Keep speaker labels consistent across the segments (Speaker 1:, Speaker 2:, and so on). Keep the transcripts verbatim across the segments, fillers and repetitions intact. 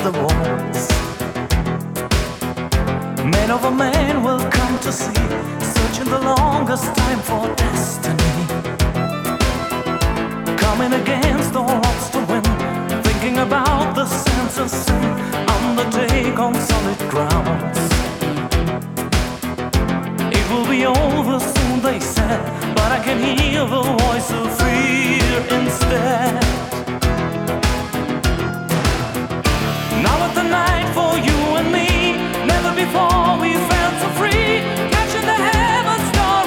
Speaker 1: the walls. Man over man will come to see, searching the longest time for destiny. Coming against the odds to win, thinking about the sense of sin, undertake on solid grounds. It will be over soon, they said, but I can hear the voice of fear instead. Now at the night for you and me, never before we felt so free, catching the heaven star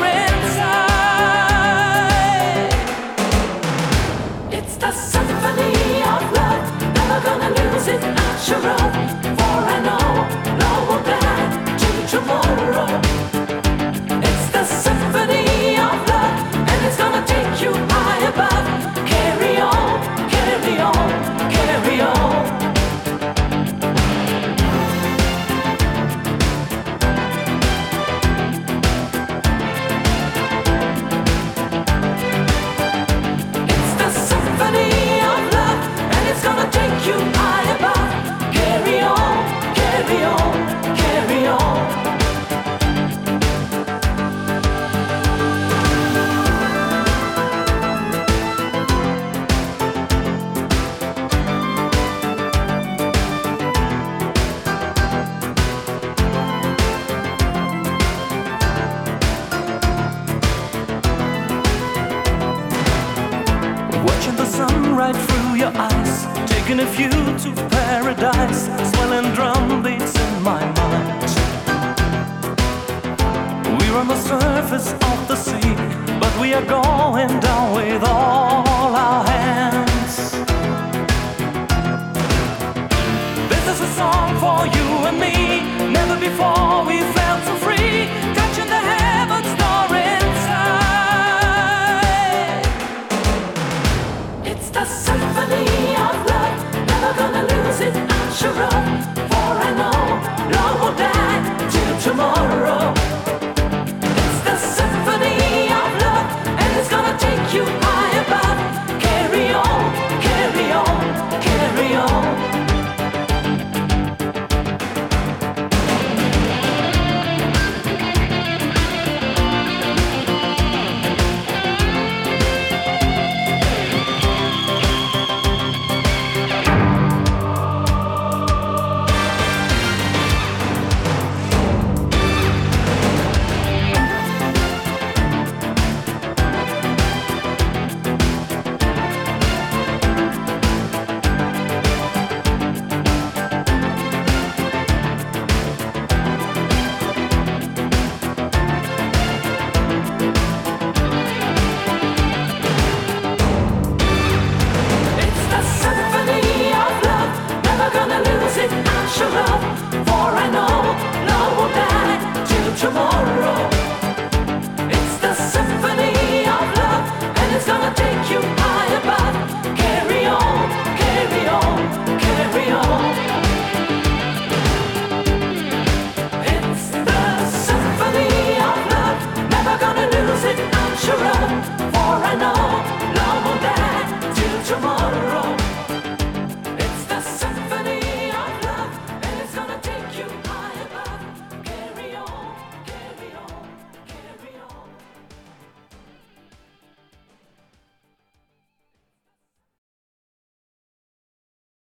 Speaker 1: inside. It's the symphony of love, never gonna lose it, not sure of. For I know, no one back to tomorrow. It's the symphony of love, and it's gonna take you high above. Carry on, carry on, carry on. Watching the sun right through your eyes, taking a view to paradise, swelling drum beats in my mind. We're on the surface of the sea, but we are going down with all